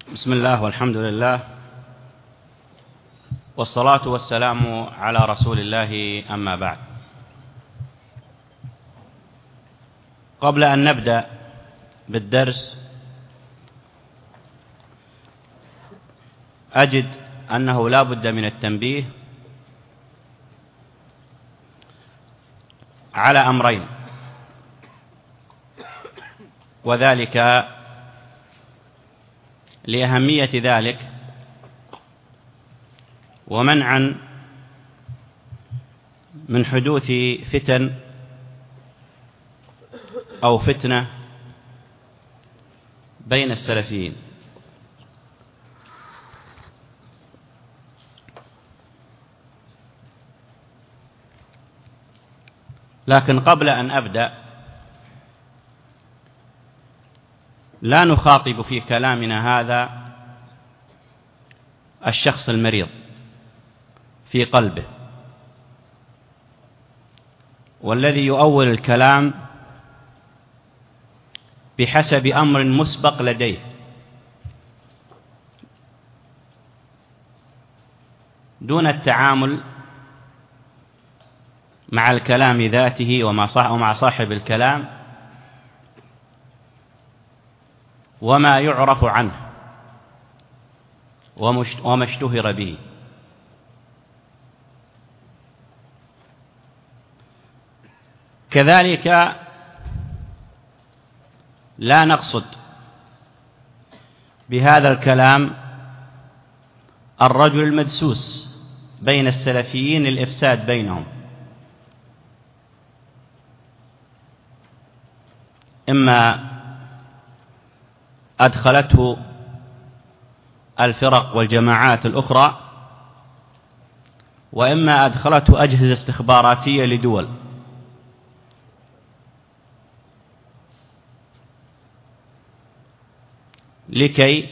بسم الله والحمد لله والصلاة والسلام على رسول الله، أما بعد. قبل أن نبدأ بالدرس أجد أنه لا بد من التنبيه على أمرين، وذلك لأهمية ذلك ومنعا من حدوث فتن أو فتنة بين السلفيين. لكن قبل أن أبدأ لا نخاطب في كلامنا هذا الشخص المريض في قلبه، والذي يؤول الكلام بحسب أمر مسبق لديه، دون التعامل مع الكلام ذاته ومع صاحب الكلام وما يعرف عنه وما اشتهر به. كذلك لا نقصد بهذا الكلام الرجل المدسوس بين السلفيين للإفساد بينهم، إما أدخلته الفرق والجماعات الأخرى، وإما أدخلته أجهزة استخباراتية لدول، لكي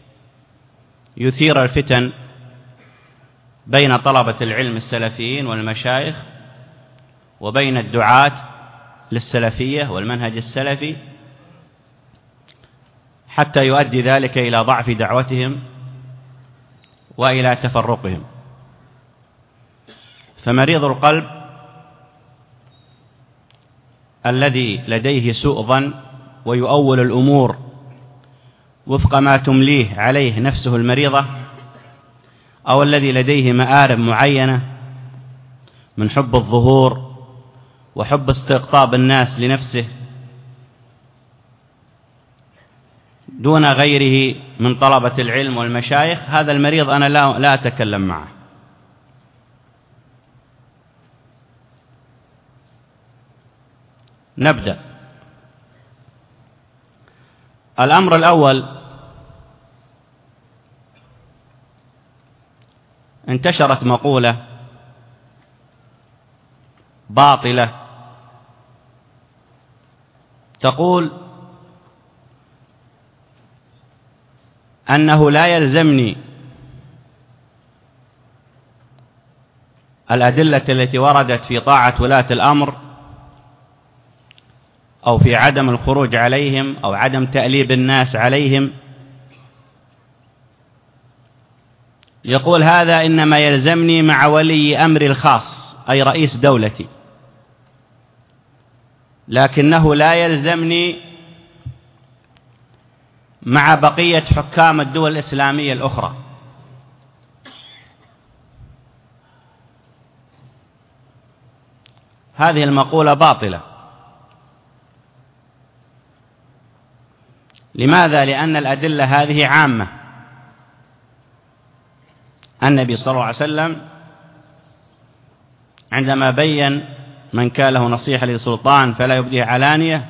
يثير الفتن بين طلبة العلم السلفيين والمشايخ وبين الدعاة للسلفية والمنهج السلفي، حتى يؤدي ذلك إلى ضعف دعوتهم وإلى تفرقهم. فمريض القلب الذي لديه سوء ظن ويؤول الأمور وفق ما تمليه عليه نفسه المريضة، أو الذي لديه مآرب معينة من حب الظهور وحب استقطاب الناس لنفسه دون غيره من طلبة العلم والمشايخ، هذا المريض أنا لا أتكلم معه. نبدأ. الأمر الأول: انتشرت مقولة باطلة تقول أنه لا يلزمني الأدلة التي وردت في طاعة ولاة الأمر أو في عدم الخروج عليهم أو عدم تأليب الناس عليهم. يقول هذا إنما يلزمني مع ولي أمري الخاص، أي رئيس دولتي، لكنه لا يلزمني مع بقية حكام الدول الإسلامية الأخرى. هذه المقولة باطلة. لماذا؟ لأن الأدلة هذه عامة. النبي صلى الله عليه وسلم عندما بين من كان له نصيحة لسلطان فلا يبديه علانية،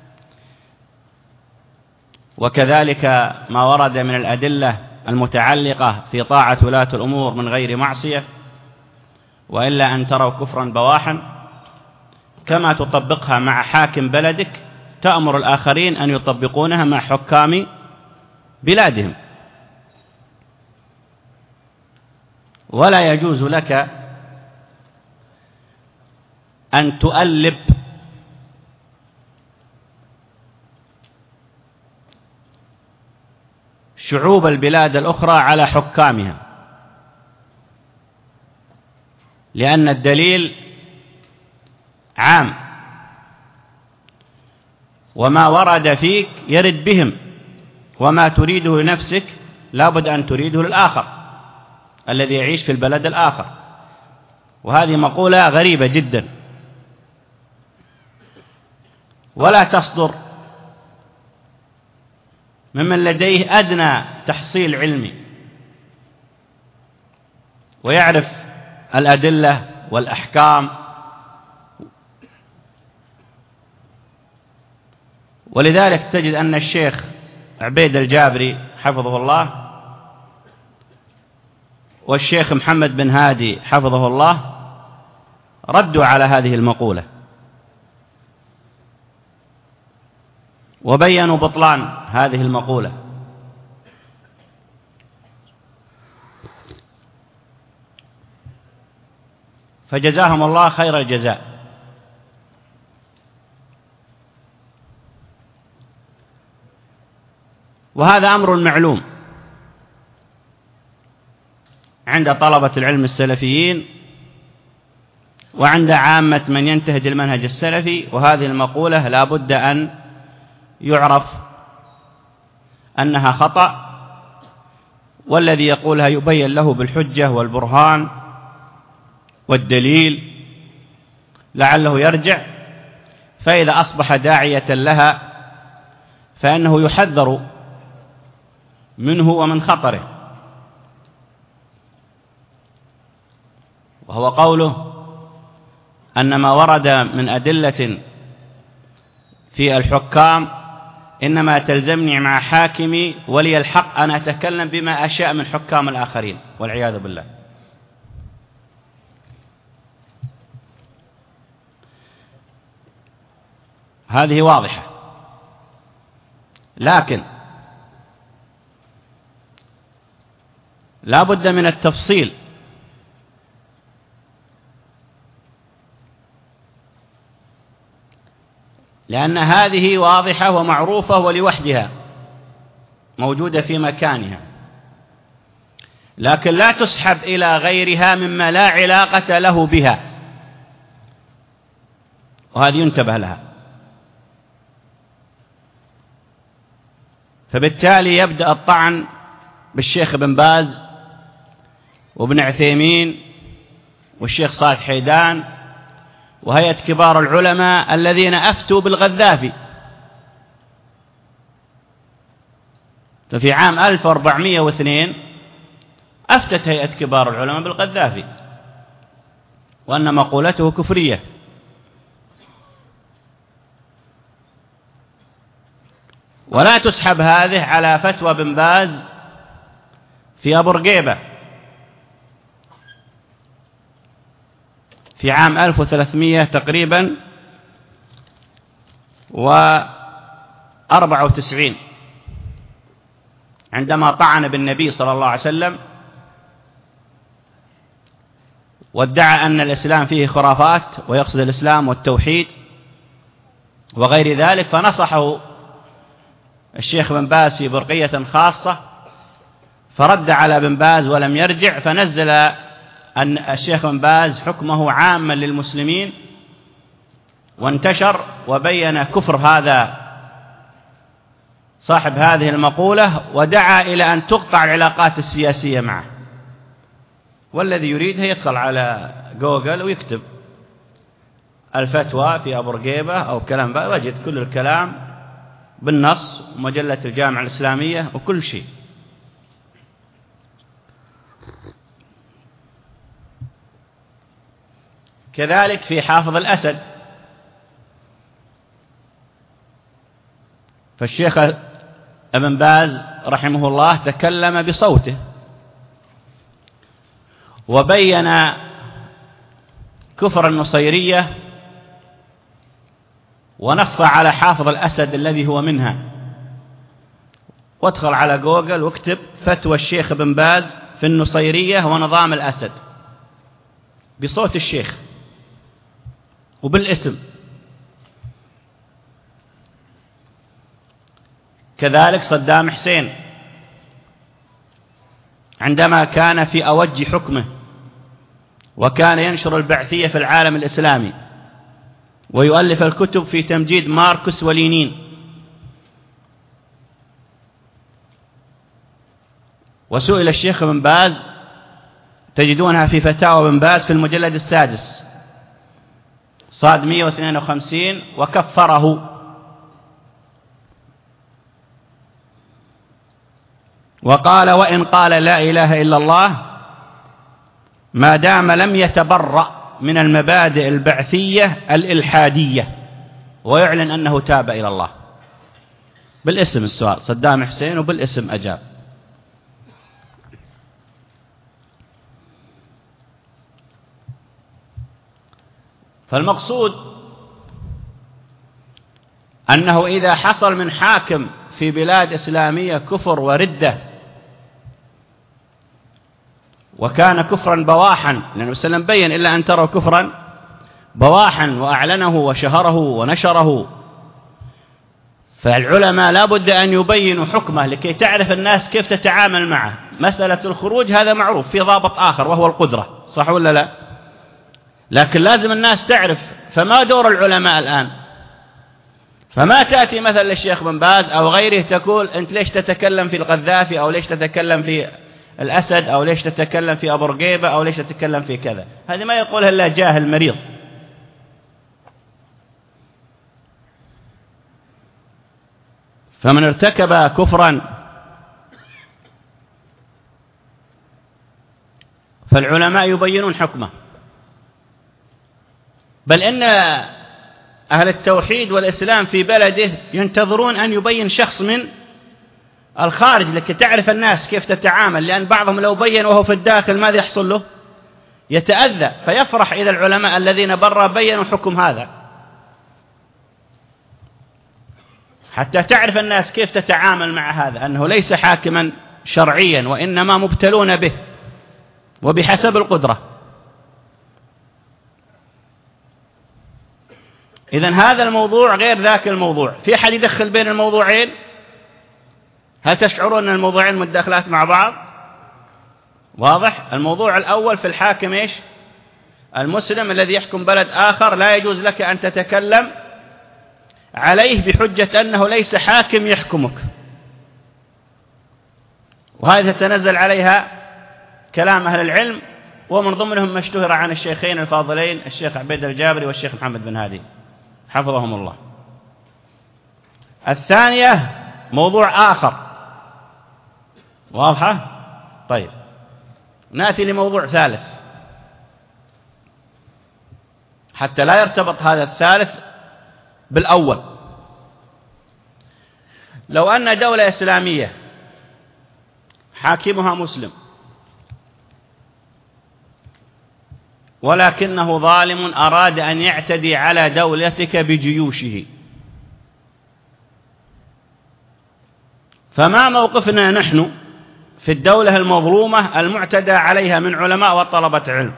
وكذلك ما ورد من الأدلة المتعلقة في طاعة ولاة الأمور من غير معصية، وإلا أن تروا كفرا بواحا، كما تطبقها مع حاكم بلدك تأمر الآخرين أن يطبقونها مع حكام بلادهم. ولا يجوز لك أن تؤلب شعوب البلاد الأخرى على حكامها، لأن الدليل عام، وما ورد فيك يرد بهم، وما تريده لنفسك لابد أن تريده للآخر الذي يعيش في البلد الآخر. وهذه مقولة غريبة جدا، ولا تصدر ممن لديه أدنى تحصيل علمي ويعرف الأدلة والأحكام. ولذلك تجد أن الشيخ عبيد الجابري حفظه الله والشيخ محمد بن هادي حفظه الله ردوا على هذه المقولة وبينوا بطلان هذه المقولة. فجزاهم الله خير الجزاء. وهذا أمر معلوم عند طلبة العلم السلفيين وعند عامة من ينتهج المنهج السلفي، وهذه المقولة لا بد أن يعرف أنها خطأ، والذي يقولها يبين له بالحجة والبرهان والدليل لعله يرجع، فإذا أصبح داعية لها فإنه يحذر منه ومن خطره. وهو قوله أن ما ورد من أدلة في الحكام إنما تلزمني مع حاكمي ولي الحق أن أتكلم بما أشاء من حكام الآخرين، والعياذ بالله. هذه واضحة، لكن لا بد من التفصيل، لأن هذه واضحة ومعروفة ولوحدها موجودة في مكانها، لكن لا تسحب إلى غيرها مما لا علاقة له بها، وهذه ينتبه لها. فبالتالي يبدأ الطعن بالشيخ بن باز وابن عثيمين والشيخ صالح حيدان وهيئة كبار العلماء الذين أفتوا بالغذافي. ففي عام 1402 أفتت هيئة كبار العلماء بالغذافي وأن مقولته كفرية. ولا تسحب هذه على فتوى بن باز في أبو رقيبة في عام 1300 تقريبا و94 عندما طعن بالنبي صلى الله عليه وسلم وادعى أن الإسلام فيه خرافات ويقصد الإسلام والتوحيد وغير ذلك، فنصحه الشيخ بن باز في برقية خاصة فرد على بن باز ولم يرجع، فنزل أن الشيخ بن باز حكمه عاما للمسلمين وانتشر وبين كفر هذا صاحب هذه المقولة، ودعا إلى أن تقطع العلاقات السياسية معه. والذي يريدها يدخل على جوجل ويكتب الفتوى في أبو رقيبة أو كلام بقى، وجد كل الكلام بالنص ومجلة الجامعة الإسلامية وكل شيء. كذلك في حافظ الأسد، فالشيخ ابن باز رحمه الله تكلم بصوته وبين كفر النصيرية ونص على حافظ الأسد الذي هو منها. وادخل على جوجل واكتب فتوى الشيخ ابن باز في النصيرية ونظام الأسد بصوت الشيخ وبالاسم. كذلك صدام حسين عندما كان في أوج حكمه، وكان ينشر البعثية في العالم الإسلامي ويؤلف الكتب في تمجيد ماركس ولينين. وسئل الشيخ بن باز، تجدونها في فتاوى بن باز في المجلد السادس صاد 152، وكفره وقال: وإن قال لا إله إلا الله ما دام لم يتبرأ من المبادئ البعثية الإلحادية، ويعلن أنه تاب إلى الله. بالاسم السؤال، صدام حسين وبالاسم أجاب. فالمقصود أنه إذا حصل من حاكم في بلاد إسلامية كفر وردة، وكان كفرا بواحا، لأن النبي صلى الله عليه وسلم بين: إلا أن تروا كفرا بواحا، وأعلنه وشهره ونشره. فالعلماء لا بد أن يبينوا حكمه لكي تعرف الناس كيف تتعامل معه. مسألة الخروج هذا معروف، في ضابط آخر وهو القدرة، صح ولا لا؟ لكن لازم الناس تعرف. فما دور العلماء الآن؟ فما تأتي مثلا للشيخ بن باز أو غيره تقول: أنت ليش تتكلم في القذافي، أو ليش تتكلم في الأسد، أو ليش تتكلم في أبو رقيبة، أو ليش تتكلم في كذا. هذه ما يقولها إلا جاهل مريض. فمن ارتكب كفرا فالعلماء يبينون حكمه. بل إن أهل التوحيد والإسلام في بلده ينتظرون أن يبين شخص من الخارج لكي تعرف الناس كيف تتعامل، لأن بعضهم لو بين وهو في الداخل ماذا يحصل له؟ يتأذى. فيفرح إذا العلماء الذين برا بينوا حكم هذا، حتى تعرف الناس كيف تتعامل مع هذا، أنه ليس حاكما شرعيا، وإنما مبتلون به وبحسب القدرة. إذن هذا الموضوع غير ذاك الموضوع. في أحد يدخل بين الموضوعين؟ هل تشعرون أن الموضوعين متداخلات مع بعض؟ واضح؟ الموضوع الأول في الحاكم إيش؟ المسلم الذي يحكم بلد آخر، لا يجوز لك أن تتكلم عليه بحجة أنه ليس حاكم يحكمك. وهذه تتنزل عليها كلام أهل العلم، ومن ضمنهم ما اشتهر عن الشيخين الفاضلين الشيخ عبيد الجابري والشيخ محمد بن هادي حفظهم الله. الثانية موضوع آخر، واضحة؟ طيب، نأتي لموضوع ثالث حتى لا يرتبط هذا الثالث بالأول. لو أن دولة إسلامية حاكمها مسلم ولكنه ظالم أراد أن يعتدي على دولتك بجيوشه، فما موقفنا نحن في الدولة المظلومة المعتدى عليها من علماء وطلبة علم؟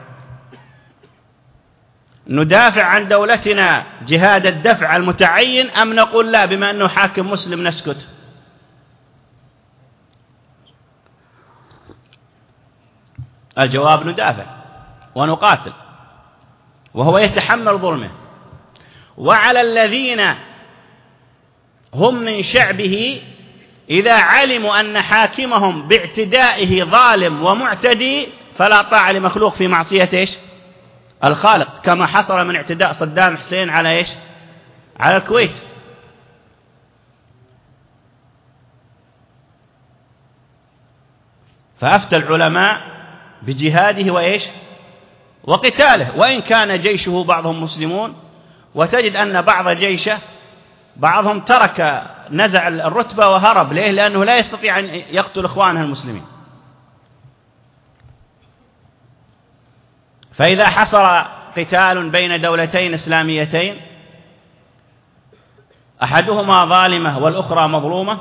ندافع عن دولتنا جهاد الدفع المتعين، أم نقول لا، بما أنه حاكم مسلم نسكت؟ الجواب: ندافع ونقاتل، وهو يتحمل ظلمه. وعلى الذين هم من شعبه إذا علموا أن حاكمهم باعتدائه ظالم ومعتدي فلا طاعة لمخلوق في معصية إيش؟ الخالق، كما حصل من اعتداء صدام حسين على إيش؟ على الكويت. فأفتى العلماء بجهاده وإيش؟ وقتاله، وإن كان جيشه بعضهم مسلمون، وتجد أن بعض جيشه بعضهم ترك نزع الرتبة وهرب. ليه؟ لأنه لا يستطيع أن يقتل إخوانه المسلمين. فإذا حصل قتال بين دولتين إسلاميتين أحدهما ظالمة والأخرى مظلومة،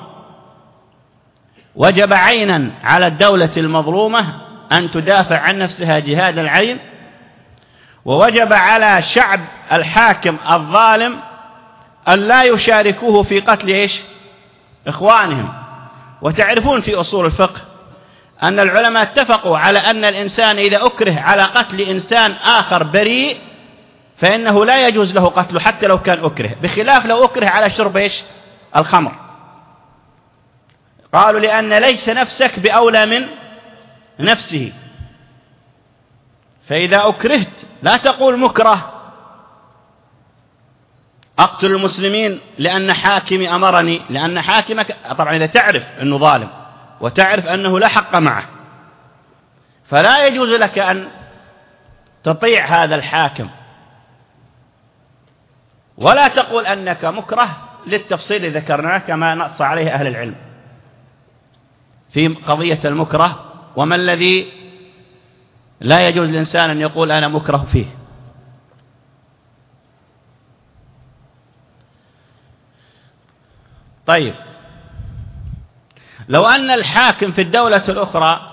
وجب عينا على الدولة المظلومة أن تدافع عن نفسها جهاد العين، ووجب على شعب الحاكم الظالم أن لا يشاركوه في قتل إيش؟ إخوانهم. وتعرفون في أصول الفقه أن العلماء اتفقوا على أن الإنسان إذا أكره على قتل إنسان آخر بريء فإنه لا يجوز له قتله حتى لو كان أكره، بخلاف لو أكره على شرب إيش؟ الخمر. قالوا لأن ليس نفسك بأولى من نفسه، فإذا أكرهت لا تقول مكره أقتل المسلمين لأن حاكمي أمرني، لأن حاكمك طبعا إذا تعرف أنه ظالم وتعرف أنه لا حق معه فلا يجوز لك أن تطيع هذا الحاكم، ولا تقول أنك مكره للتفصيل الذي ذكرناه كما نص عليه أهل العلم في قضية المكره، وما الذي لا يجوز للإنسان أن يقول أنا مكره فيه. طيب، لو أن الحاكم في الدولة الأخرى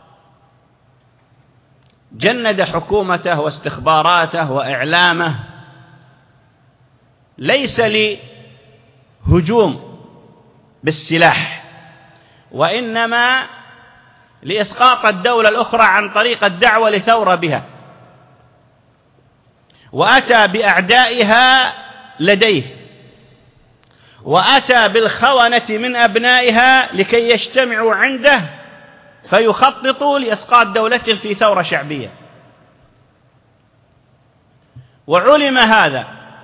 جند حكومته واستخباراته وإعلامه ليس لهجوم بالسلاح، وإنما لإسقاط الدولة الأخرى عن طريق الدعوة لثورة بها، وأتى بأعدائها لديه، وأتى بالخونة من أبنائها لكي يجتمعوا عنده فيخططوا لإسقاط دولتهم في ثورة شعبية، وعلم هذا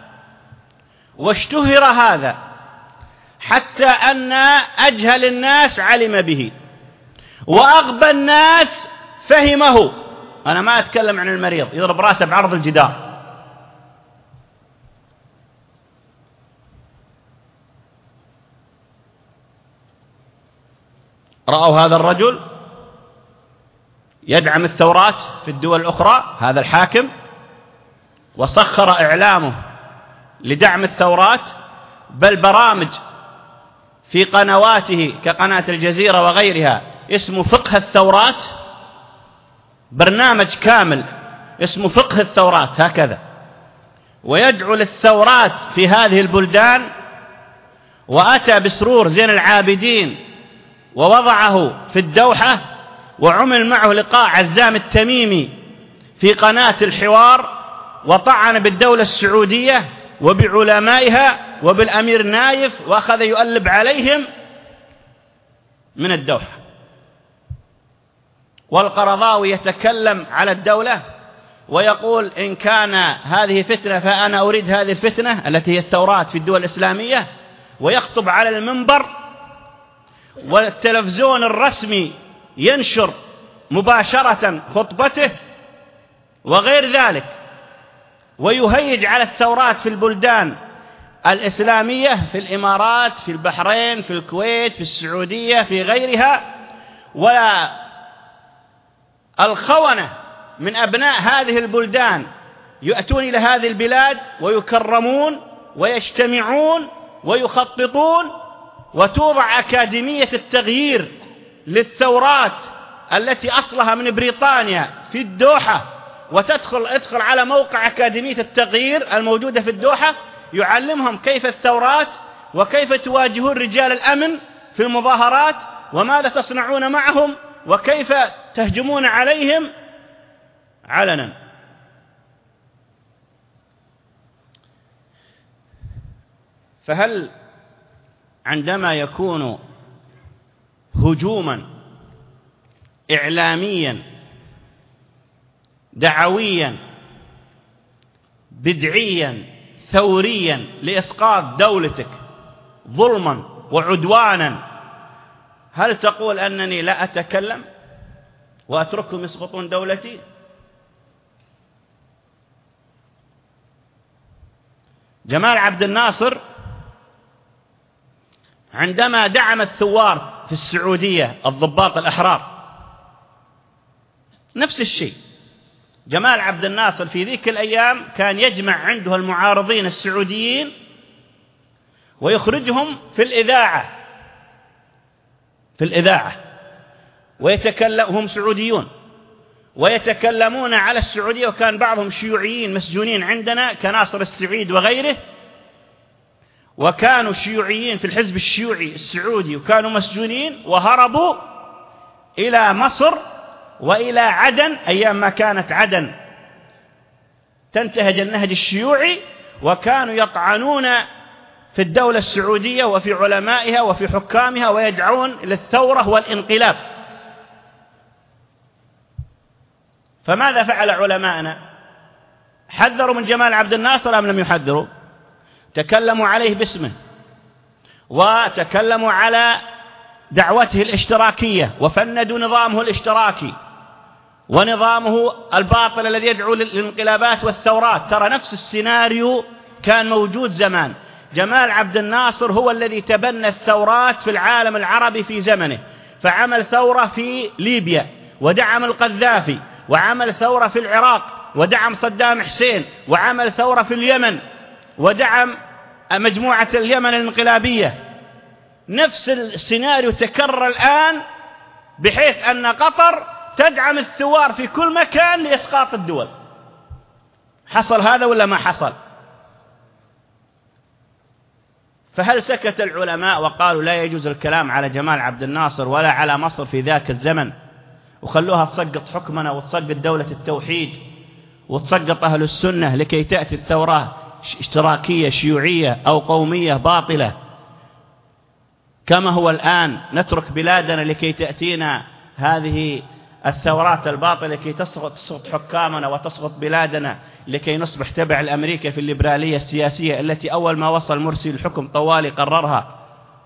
واشتهر هذا حتى أن أجهل الناس علم به وأغبى الناس فهمه. أنا ما أتكلم عن المريض يضرب رأسه بعرض الجدار، رأوا هذا الرجل يدعم الثورات في الدول الأخرى، هذا الحاكم، وسخر إعلامه لدعم الثورات، بل برامج في قنواته كقناة الجزيرة وغيرها اسمه فقه الثورات، برنامج كامل اسمه فقه الثورات هكذا، ويدعو للثورات في هذه البلدان. وأتى بسرور زين العابدين ووضعه في الدوحة، وعمل معه لقاء عزام التميمي في قناة الحوار، وطعن بالدولة السعودية وبعلمائها وبالأمير نايف، وأخذ يؤلب عليهم من الدوحة. والقرضاوي يتكلم على الدولة ويقول إن كان هذه فتنة فأنا أريد هذه الفتنة التي هي الثورات في الدول الإسلامية، ويخطب على المنبر، والتلفزيون الرسمي ينشر مباشرة خطبته وغير ذلك، ويهيج على الثورات في البلدان الإسلامية في الإمارات، في البحرين، في الكويت، في السعودية، في غيرها. ولا الخونة من أبناء هذه البلدان يأتون إلى هذه البلاد ويكرمون ويجتمعون ويخططون، وتوضع أكاديمية التغيير للثورات التي أصلها من بريطانيا في الدوحة، ادخل على موقع أكاديمية التغيير الموجودة في الدوحة، يعلمهم كيف الثورات وكيف تواجهون رجال الأمن في المظاهرات، وماذا تصنعون معهم، وكيف تهجمون عليهم علنا. فهل عندما يكون هجوما إعلاميا دعويا بدعيا ثوريا لإسقاط دولتك ظلما وعدوانا، هل تقول أنني لا أتكلم وأتركهم يسقطون دولتي؟ جمال عبد الناصر عندما دعم الثوار في السعودية الضباط الأحرار نفس الشيء. جمال عبد الناصر في ذيك الأيام كان يجمع عنده المعارضين السعوديين ويخرجهم في الإذاعة ويتكلم، هم سعوديون ويتكلمون على السعودية، وكان بعضهم شيوعيين مسجونين عندنا كناصر السعيد وغيره، وكانوا شيوعيين في الحزب الشيوعي السعودي وكانوا مسجونين وهربوا إلى مصر وإلى عدن أيام ما كانت عدن تنتهج النهج الشيوعي، وكانوا يطعنون في الدولة السعودية وفي علمائها وفي حكامها ويدعون للثورة والانقلاب. فماذا فعل علماءنا؟ حذروا من جمال عبد الناصر أم لم يحذروا؟ تكلموا عليه باسمه، وتكلموا على دعوته الاشتراكية، وفندوا نظامه الاشتراكي ونظامه الباطل الذي يدعو للانقلابات والثورات. ترى نفس السيناريو كان موجود زمان. جمال عبد الناصر هو الذي تبنى الثورات في العالم العربي في زمنه، فعمل ثورة في ليبيا ودعم القذافي، وعمل ثورة في العراق ودعم صدام حسين، وعمل ثورة في اليمن ودعم مجموعة اليمن الانقلابية. نفس السيناريو تكرر الآن، بحيث أن قطر تدعم الثوار في كل مكان لإسقاط الدول. حصل هذا ولا ما حصل؟ فهل سكت العلماء وقالوا لا يجوز الكلام على جمال عبد الناصر ولا على مصر في ذاك الزمن، وخلوها تسقط حكمنا وتسقط دولة التوحيد وتسقط أهل السنة لكي تأتي الثورة اشتراكية شيوعية أو قومية باطلة كما هو الآن؟ نترك بلادنا لكي تأتينا هذه الثورات الباطلة لكي تسقط حكامنا وتسقط بلادنا، لكي نصبح تبع الأمريكا في الليبرالية السياسية التي أول ما وصل مرسي الحكم طوالي قررها.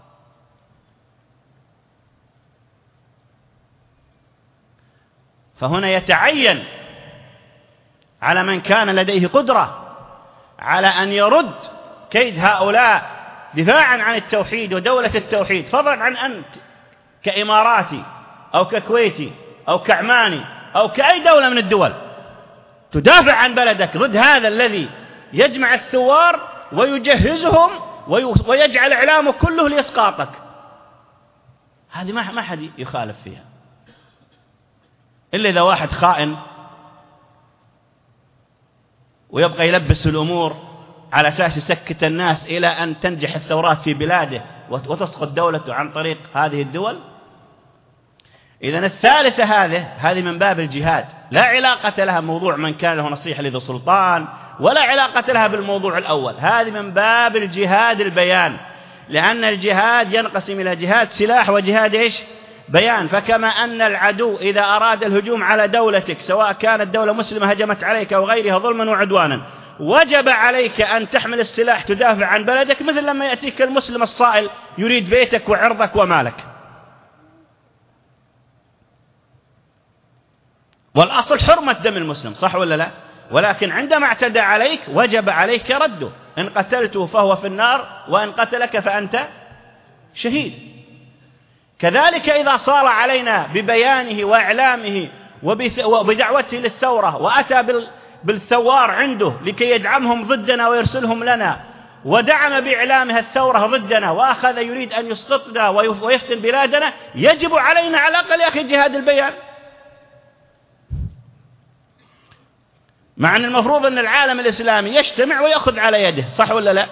فهنا يتعين على من كان لديه قدرة على أن يرد كيد هؤلاء دفاعا عن التوحيد ودولة التوحيد، فضلا عن أنت كإماراتي أو ككويتي أو كعماني أو كأي دولة من الدول تدافع عن بلدك ضد هذا الذي يجمع الثوار ويجهزهم ويجعل إعلامه كله لإسقاطك. هذه ما حد يخالف فيها إلا إذا واحد خائن ويبقى يلبس الأمور على أساس يسكت الناس إلى أن تنجح الثورات في بلاده وتسقط دولته عن طريق هذه الدول. إذن الثالثة هذه من باب الجهاد، لا علاقة لها بموضوع من كان له نصيحة لذو سلطان، ولا علاقة لها بالموضوع الأول. هذه من باب الجهاد البيان، لأن الجهاد ينقسم إلى جهاد سلاح وجهاد إيش؟ بيان. فكما أن العدو إذا أراد الهجوم على دولتك، سواء كانت دولة مسلمة هجمت عليك أو غيرها ظلما وعدوانا، وجب عليك أن تحمل السلاح تدافع عن بلدك، مثل لما يأتيك المسلم الصائل يريد بيتك وعرضك ومالك. والأصل حرمة دم المسلم، صح ولا لا؟ ولكن عندما اعتدى عليك وجب عليك رده، إن قتلته فهو في النار، وإن قتلك فأنت شهيد. كذلك إذا صار علينا ببيانه وإعلامه وبدعوته للثورة، وأتى بالثوار عنده لكي يدعمهم ضدنا ويرسلهم لنا، ودعم بإعلامها الثورة ضدنا، وأخذ يريد أن يسقطنا ويفتن بلادنا، يجب علينا على الأقل يا أخي جهاد البيان. مع أن المفروض أن العالم الإسلامي يجتمع ويأخذ على يده، صح ولا لا؟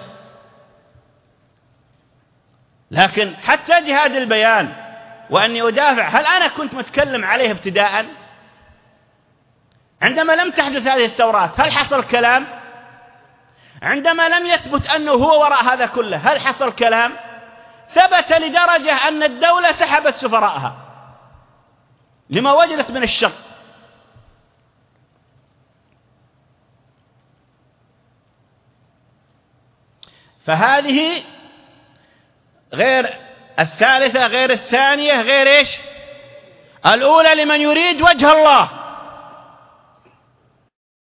لكن حتى جهاد البيان وأني أدافع، هل أنا كنت متكلم عليه ابتداء؟ عندما لم تحدث هذه الثورات هل حصل كلام؟ عندما لم يثبت أنه هو وراء هذا كله هل حصل كلام؟ ثبت لدرجة أن الدولة سحبت سفراءها لما وجدت من الشر. فهذه غير الثالثة، غير الثانية، غير إيش؟ الأولى لمن يريد وجه الله،